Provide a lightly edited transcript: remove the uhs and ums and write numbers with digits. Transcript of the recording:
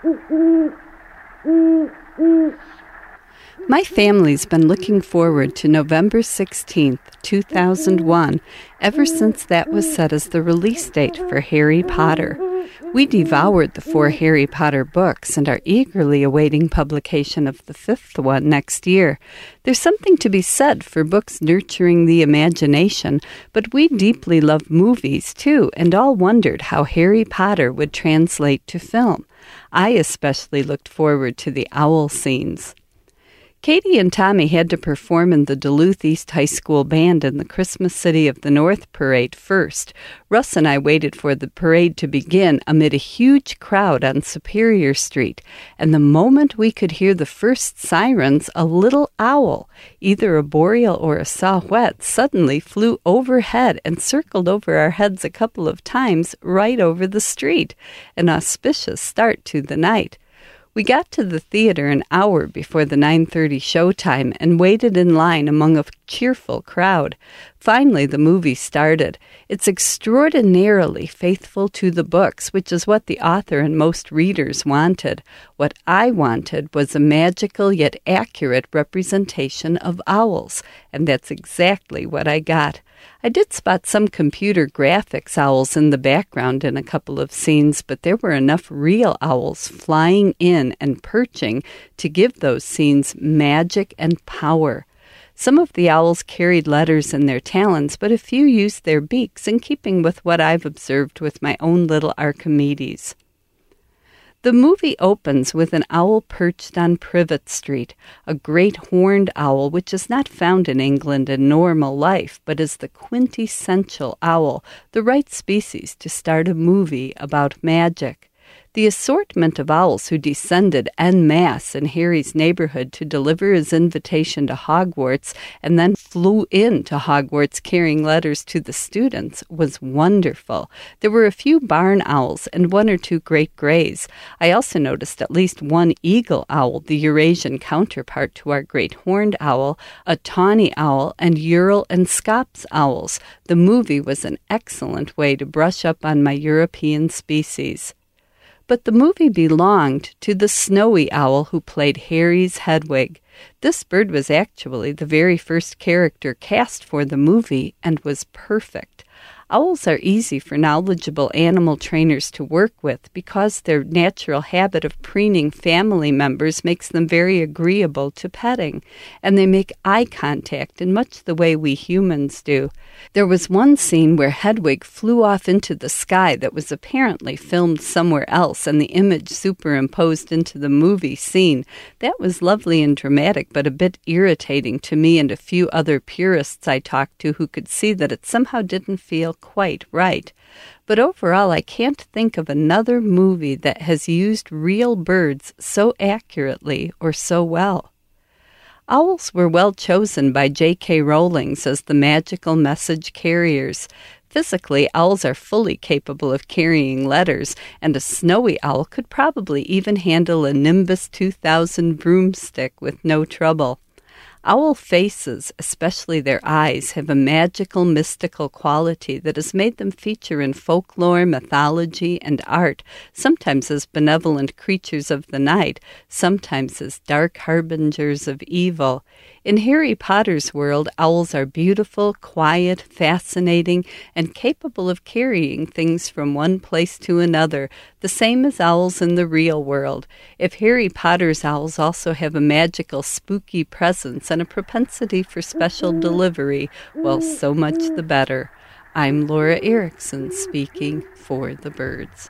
My family's been looking forward to November 16th, 2001, ever since that was set as the release date for Harry Potter. We devoured the 4 Harry Potter books and are eagerly awaiting publication of the 5th one next year. There's something to be said for books nurturing the imagination, but we deeply love movies, too, and all wondered how Harry Potter would translate to film. I especially looked forward to the owl scenes. Katie and Tommy had to perform in the Duluth East High School Band in the Christmas City of the North parade first. Russ and I waited for the parade to begin amid a huge crowd on Superior Street, and the moment we could hear the first sirens, a little owl, either a boreal or a saw-whet, suddenly flew overhead and circled over our heads a couple of times right over the street, an auspicious start to the night. We got to the theater an hour before the 9:30 showtime and waited in line among a cheerful crowd. Finally, the movie started. It's extraordinarily faithful to the books, which is what the author and most readers wanted. What I wanted was a magical yet accurate representation of owls, and that's exactly what I got. I did spot some computer graphics owls in the background in a couple of scenes, but there were enough real owls flying in and perching to give those scenes magic and power. Some of the owls carried letters in their talons, but a few used their beaks, in keeping with what I've observed with my own little Archimedes. The movie opens with an owl perched on Privet Street, a great horned owl which is not found in England in normal life, but is the quintessential owl, the right species to start a movie about magic. The assortment of owls who descended en masse in Harry's neighborhood to deliver his invitation to Hogwarts and then flew into Hogwarts carrying letters to the students was wonderful. There were a few barn owls and 1 or 2 great grays. I also noticed at least 1 eagle owl, the Eurasian counterpart to our great horned owl, a tawny owl, and Ural and Scops owls. The movie was an excellent way to brush up on my European species. But the movie belonged to the snowy owl who played Harry's Hedwig. This bird was actually the very first character cast for the movie and was perfect. Owls are easy for knowledgeable animal trainers to work with because their natural habit of preening family members makes them very agreeable to petting, and they make eye contact in much the way we humans do. There was one scene where Hedwig flew off into the sky that was apparently filmed somewhere else and the image superimposed into the movie scene. That was lovely and dramatic, but a bit irritating to me and a few other purists I talked to who could see that it somehow didn't feel quite right. But overall, I can't think of another movie that has used real birds so accurately or so well. Owls were well chosen by J.K. Rowling as the magical message carriers. Physically, owls are fully capable of carrying letters, and a snowy owl could probably even handle a Nimbus 2000 broomstick with no trouble. Owl faces, especially their eyes, have a magical, mystical quality that has made them feature in folklore, mythology, and art, sometimes as benevolent creatures of the night, sometimes as dark harbingers of evil. In Harry Potter's world, owls are beautiful, quiet, fascinating, and capable of carrying things from one place to another, the same as owls in the real world. If Harry Potter's owls also have a magical, spooky presence and a propensity for special delivery, well, so much the better. I'm Laura Erickson, speaking for the birds.